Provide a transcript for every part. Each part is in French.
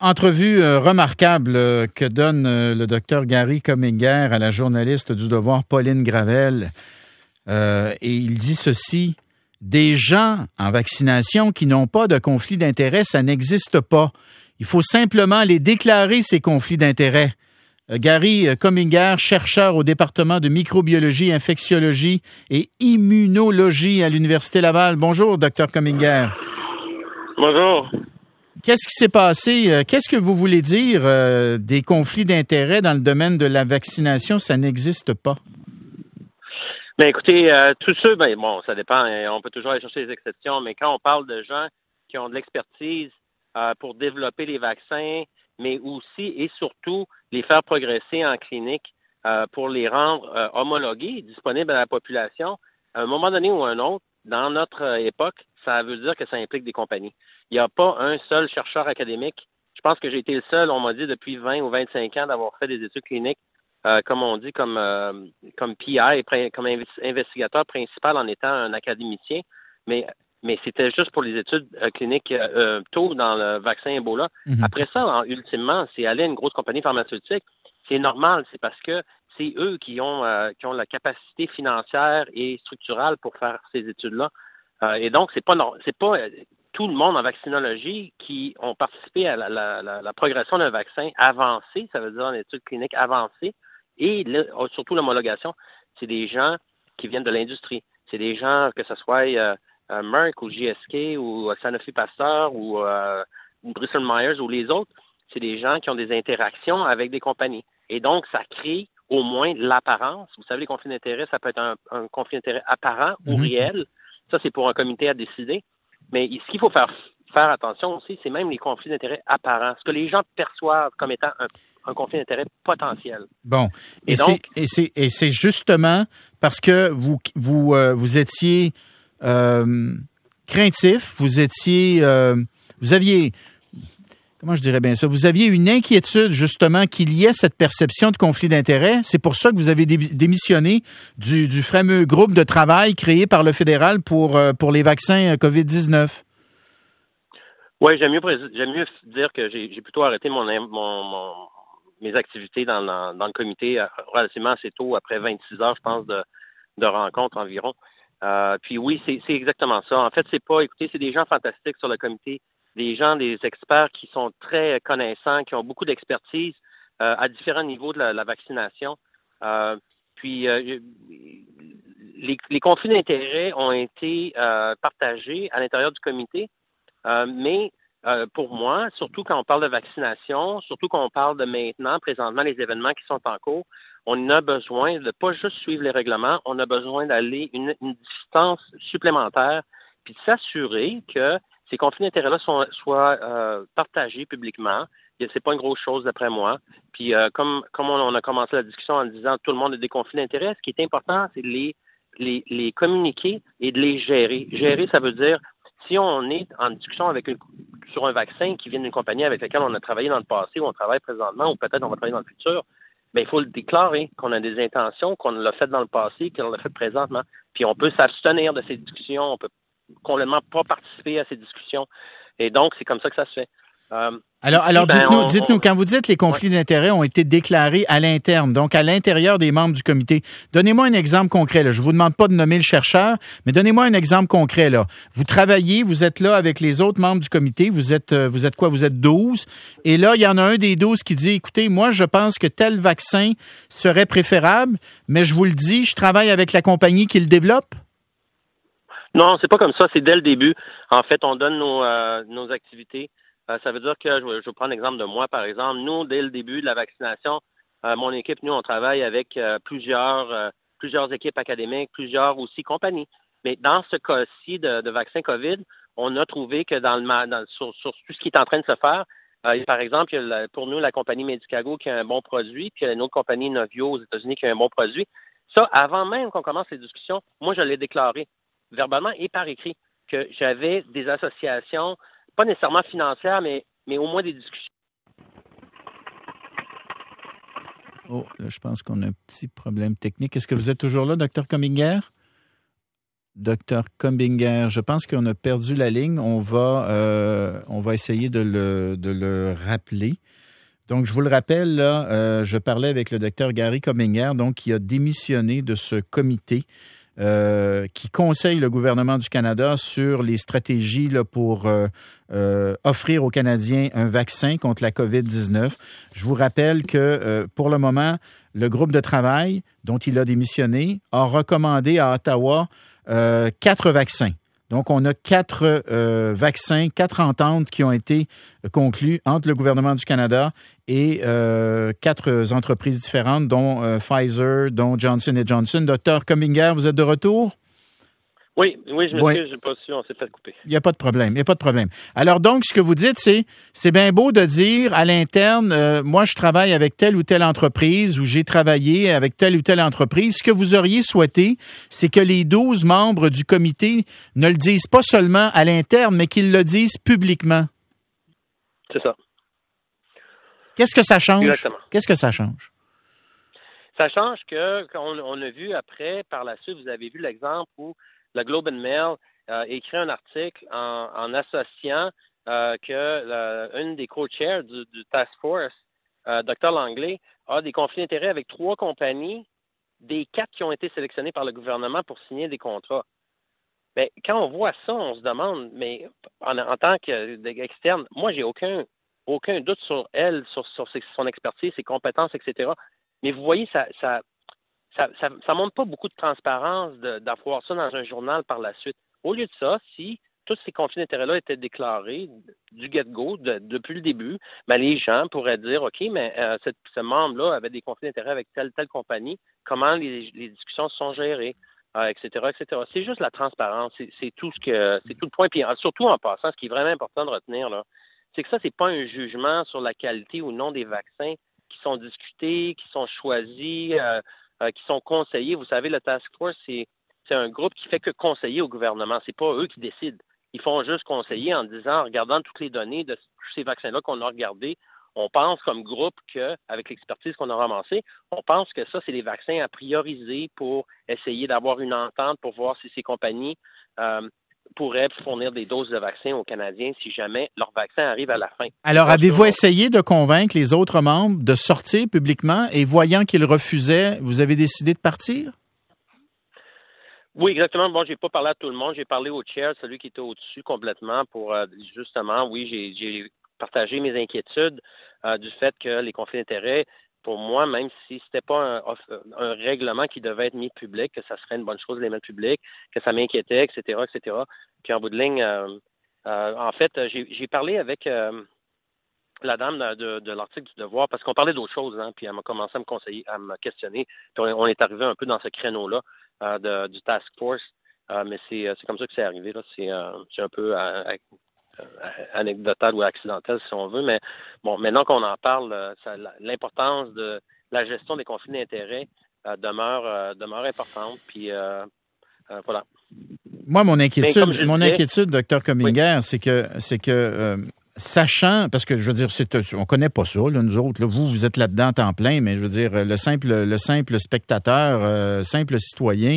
Entrevue remarquable que donne le docteur Gary Comminger à la journaliste du Devoir Pauline Gravel. Et il dit ceci: des gens en vaccination qui n'ont pas de conflit d'intérêt, ça n'existe pas. Il faut simplement les déclarer, ces conflits d'intérêt. Gary Comminger, chercheur au département de microbiologie, infectiologie et immunologie à l'Université Laval. Bonjour, docteur Comminger. Bonjour. Qu'est-ce qui s'est passé? Qu'est-ce que vous voulez dire des conflits d'intérêt dans le domaine de la vaccination? Ça n'existe pas. Bien, écoutez, tous ceux, bon, ça dépend. On peut toujours aller chercher des exceptions, mais quand on parle de gens qui ont de l'expertise pour développer les vaccins, mais aussi et surtout les faire progresser en clinique pour les rendre homologués, disponibles à la population, à un moment donné ou à un autre, dans notre époque, ça veut dire que ça implique des compagnies. Il n'y a pas un seul chercheur académique. Je pense que j'ai été le seul, on m'a dit, depuis 20 ou 25 ans d'avoir fait des études cliniques, comme on dit, comme PI, comme investigateur principal en étant un académicien. Mais c'était juste pour les études cliniques tôt dans le vaccin Ebola. Mm-hmm. Après ça, ultimement, c'est aller à une grosse compagnie pharmaceutique. C'est normal, c'est parce que c'est eux qui ont la capacité financière et structurale pour faire ces études-là. Et donc, c'est pas tout le monde en vaccinologie qui ont participé à la progression d'un vaccin avancé, ça veut dire une étude clinique avancée, et surtout l'homologation. C'est des gens qui viennent de l'industrie. C'est des gens, que ce soit Merck ou GSK ou Sanofi Pasteur ou Bristol Myers ou les autres, c'est des gens qui ont des interactions avec des compagnies. Et donc, ça crée au moins l'apparence. Vous savez, les conflits d'intérêts, ça peut être un conflit d'intérêt apparent ou réel. Ça, c'est pour un comité à décider. Mais ce qu'il faut faire attention aussi, c'est même les conflits d'intérêts apparents. Ce que les gens perçoivent comme étant un conflit d'intérêt potentiel. Bon. Et c'est justement parce que vous étiez craintif, vous aviez... Comment je dirais bien ça? Vous aviez une inquiétude, justement, qu'il y ait cette perception de conflit d'intérêts. C'est pour ça que vous avez démissionné du fameux groupe de travail créé par le fédéral pour les vaccins COVID-19. Oui, j'aime mieux dire que j'ai plutôt arrêté mes activités dans le comité relativement assez tôt, après 26 heures, je pense, de rencontres environ. Puis oui, c'est exactement ça. En fait, c'est des gens fantastiques sur le comité. Des gens, des experts qui sont très connaissants, qui ont beaucoup d'expertise à différents niveaux de la vaccination. Puis les conflits d'intérêts ont été partagés à l'intérieur du comité, mais pour moi, surtout quand on parle de vaccination, surtout quand on parle de maintenant, présentement, les événements qui sont en cours, on a besoin de pas juste suivre les règlements, on a besoin d'aller une distance supplémentaire, puis de s'assurer que ces conflits d'intérêts-là soient partagés publiquement. C'est pas une grosse chose d'après moi. Puis comme on a commencé la discussion en disant tout le monde a des conflits d'intérêts, ce qui est important, c'est de les communiquer et de les gérer. Gérer, ça veut dire si on est en discussion sur un vaccin qui vient d'une compagnie avec laquelle on a travaillé dans le passé, ou on travaille présentement, ou peut-être on va travailler dans le futur, bien, il faut le déclarer qu'on a des intentions, qu'on l'a fait dans le passé, qu'on l'a fait présentement. Puis on peut s'abstenir de ces discussions, on peut complètement pas participer à ces discussions. Et donc, c'est comme ça que ça se fait. Alors dites-nous, quand vous dites les conflits d'intérêts ont été déclarés à l'interne, donc à l'intérieur des membres du comité, donnez-moi un exemple concret. Là. Je vous demande pas de nommer le chercheur, mais donnez-moi un exemple concret. Là. Vous travaillez, vous êtes là avec les autres membres du comité, vous êtes quoi? Vous êtes 12. Et là, il y en a un des 12 qui dit, écoutez, moi, je pense que tel vaccin serait préférable, mais je vous le dis, je travaille avec la compagnie qui le développe. Non, c'est pas comme ça. C'est dès le début. En fait, on donne nos activités. Ça veut dire que, je vais prendre l'exemple de moi, par exemple. Nous, dès le début de la vaccination, mon équipe, nous, on travaille avec plusieurs équipes académiques, plusieurs aussi compagnies. Mais dans ce cas-ci de vaccin COVID, on a trouvé que sur tout ce qui est en train de se faire, par exemple, il y a pour nous, la compagnie Medicago qui a un bon produit, puis il y a une autre compagnie Novio aux États-Unis qui a un bon produit. Ça, avant même qu'on commence les discussions, moi, je l'ai déclaré verbalement et par écrit que j'avais des associations, pas nécessairement financières, mais au moins des discussions. Oh, là, je pense qu'on a un petit problème technique. Est-ce que vous êtes toujours là, Dr. Comminger? Docteur Combinger, je pense qu'on a perdu la ligne. On va essayer de le rappeler. Donc, je vous le rappelle, là, je parlais avec le docteur Gary Combinger, donc qui a démissionné de ce comité qui conseille le gouvernement du Canada sur les stratégies là, pour offrir aux Canadiens un vaccin contre la COVID-19. Je vous rappelle que pour le moment, le groupe de travail dont il a démissionné a recommandé à Ottawa 4 vaccins. Donc, on a 4 vaccins, 4 ententes qui ont été conclues entre le gouvernement du Canada et 4 entreprises différentes, dont Pfizer, dont Johnson & Johnson. Docteur Combinger, vous êtes de retour? Oui, je m'excuse, j'ai pas su, on s'est fait couper. Il n'y a pas de problème. Alors donc, ce que vous dites, c'est bien beau de dire à l'interne, moi je travaille avec telle ou telle entreprise ou j'ai travaillé avec telle ou telle entreprise. Ce que vous auriez souhaité, c'est que les 12 membres du comité ne le disent pas seulement à l'interne, mais qu'ils le disent publiquement. C'est ça. Qu'est-ce que ça change? Exactement. Qu'est-ce que ça change? Ça change que, on a vu après, par la suite, vous avez vu l'exemple où le Globe and Mail écrit un article en associant que une des co-chairs du task force, Dr. Langley, a des conflits d'intérêts avec 3 compagnies des 4 qui ont été sélectionnées par le gouvernement pour signer des contrats. Mais quand on voit ça, on se demande, mais en tant qu'externe, moi, j'ai aucun doute sur elle, sur son expertise, ses compétences, etc. Mais vous voyez, ça montre pas beaucoup de transparence d'avoir ça dans un journal par la suite. Au lieu de ça, si tous ces conflits d'intérêts-là étaient déclarés du get-go, depuis le début, ben les gens pourraient dire, OK, mais ce membre-là avait des conflits d'intérêts avec telle compagnie, comment les discussions se sont gérées, etc., etc. C'est juste la transparence, c'est tout le point. Puis surtout en passant, ce qui est vraiment important de retenir, là, c'est que ça, c'est pas un jugement sur la qualité ou non des vaccins qui sont discutés, qui sont choisis, qui sont conseillés. Vous savez, le Task Force, c'est un groupe qui fait que conseiller au gouvernement. C'est pas eux qui décident. Ils font juste conseiller en disant, en regardant toutes les données de ces vaccins-là qu'on a regardés, on pense comme groupe qu'avec l'expertise qu'on a ramassée, on pense que ça, c'est les vaccins à prioriser pour essayer d'avoir une entente pour voir si ces compagnies pourraient fournir des doses de vaccins aux Canadiens si jamais leur vaccin arrive à la fin. Alors, avez-vous essayé de convaincre les autres membres de sortir publiquement et voyant qu'ils refusaient, vous avez décidé de partir? Oui, exactement. Bon, j'ai pas parlé à tout le monde. J'ai parlé au chair, celui qui était au-dessus complètement pour justement, oui, j'ai partagé mes inquiétudes du fait que les conflits d'intérêts, pour moi, même si c'était pas un règlement qui devait être mis public, que ça serait une bonne chose de les mettre public, que ça m'inquiétait, etc., etc. Puis en bout de ligne, en fait, j'ai parlé avec la dame de l'article du Devoir, parce qu'on parlait d'autres choses, hein, puis elle m'a commencé à me questionner, puis on est arrivé un peu dans ce créneau-là du Task Force, mais c'est comme ça que c'est arrivé, là. C'est un peu anecdotal ou accidentel, si on veut, mais bon, maintenant qu'on en parle, l'importance de la gestion des conflits d'intérêts demeure importante, puis voilà. Moi, mon inquiétude, Dr. Combinger, oui. c'est que sachant, parce que je veux dire, on connaît pas ça, là, nous autres. Là, vous êtes là-dedans en temps plein, mais je veux dire, le simple spectateur, simple citoyen,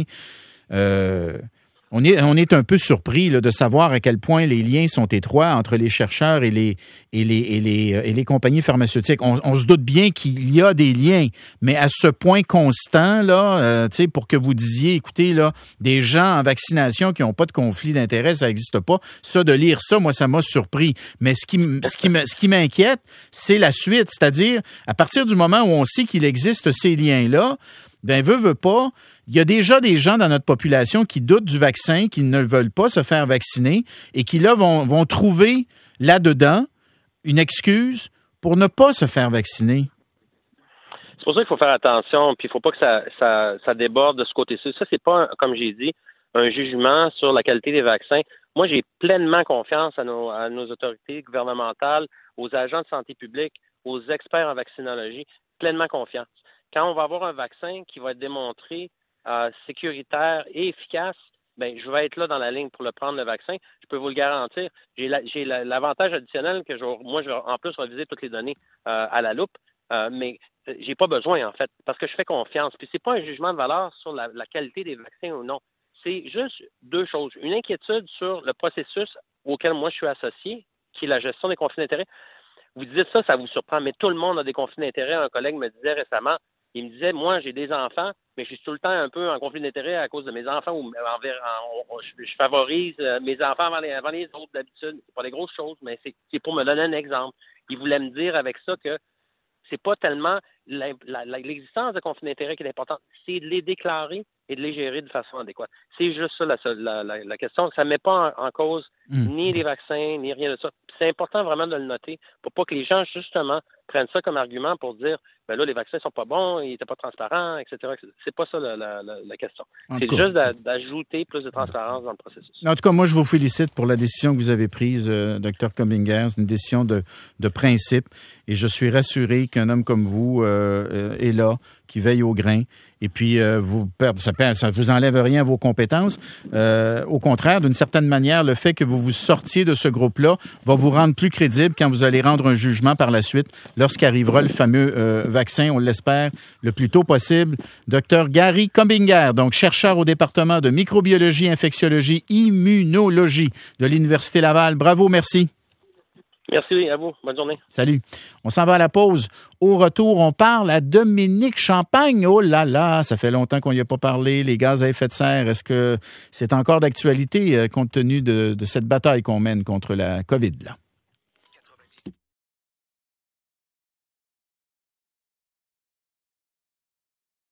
on est un peu surpris là, de savoir à quel point les liens sont étroits entre les chercheurs et les compagnies pharmaceutiques. On se doute bien qu'il y a des liens, mais à ce point constant là, pour que vous disiez, écoutez là, des gens en vaccination qui n'ont pas de conflit d'intérêt, ça n'existe pas. Ça, de lire ça, moi, ça m'a surpris. Mais ce qui m'inquiète, c'est la suite, c'est-à-dire à partir du moment où on sait qu'il existe ces liens-là, ben veut pas. Il y a déjà des gens dans notre population qui doutent du vaccin, qui ne veulent pas se faire vacciner et qui, là, vont trouver là-dedans une excuse pour ne pas se faire vacciner. C'est pour ça qu'il faut faire attention, puis il ne faut pas que ça déborde de ce côté-ci. Ça, c'est pas, comme j'ai dit, un jugement sur la qualité des vaccins. Moi, j'ai pleinement confiance à nos autorités gouvernementales, aux agents de santé publique, aux experts en vaccinologie, pleinement confiance. Quand on va avoir un vaccin qui va être démontré sécuritaire et efficace, ben je vais être là dans la ligne pour le prendre, le vaccin. Je peux vous le garantir. J'ai l'avantage additionnel que moi, je vais en plus reviser toutes les données à la loupe, mais j'ai pas besoin, en fait, parce que je fais confiance. Puis c'est pas un jugement de valeur sur la qualité des vaccins ou non. c'est juste deux choses. Une inquiétude sur le processus auquel moi je suis associé, qui est la gestion des conflits d'intérêts. Vous dites ça, ça vous surprend, mais tout le monde a des conflits d'intérêts. Un collègue me disait récemment, il me disait, moi, j'ai des enfants, mais je suis tout le temps un peu en conflit d'intérêts à cause de mes enfants. Je favorise mes enfants avant les autres d'habitude. C'est pas des grosses choses, mais c'est pour me donner un exemple. Il voulait me dire avec ça que c'est pas tellement l'existence de conflits d'intérêts qui est importante, c'est de les déclarer et de les gérer de façon adéquate. C'est juste ça la question. Ça ne met pas en cause ni les vaccins, ni rien de ça. C'est important vraiment de le noter pour pas que les gens, justement, prennent ça comme argument pour dire ben là, les vaccins sont pas bons, ils n'étaient pas transparents, etc. C'est pas ça la question. C'est juste d'ajouter plus de transparence dans le processus. En tout cas, moi, je vous félicite pour la décision que vous avez prise, Dr Comminges. C'est une décision de principe. Et je suis rassuré qu'un homme comme vous est là, qui veille au grain. Et puis, ça vous enlève rien à vos compétences. Au contraire, d'une certaine manière, le fait que vous vous sortiez de ce groupe-là va vous rendre plus crédible quand vous allez rendre un jugement par la suite, lorsqu'arrivera le fameux vaccin, on l'espère, le plus tôt possible. Dr Gary Comminges, donc chercheur au département de microbiologie, infectiologie, immunologie de l'Université Laval. Bravo, merci. Merci à vous. Bonne journée. Salut. On s'en va à la pause. Au retour, on parle à Dominique Champagne. Oh là là, ça fait longtemps qu'on n'y a pas parlé. Les gaz à effet de serre, est-ce que c'est encore d'actualité compte tenu de cette bataille qu'on mène contre la COVID, là?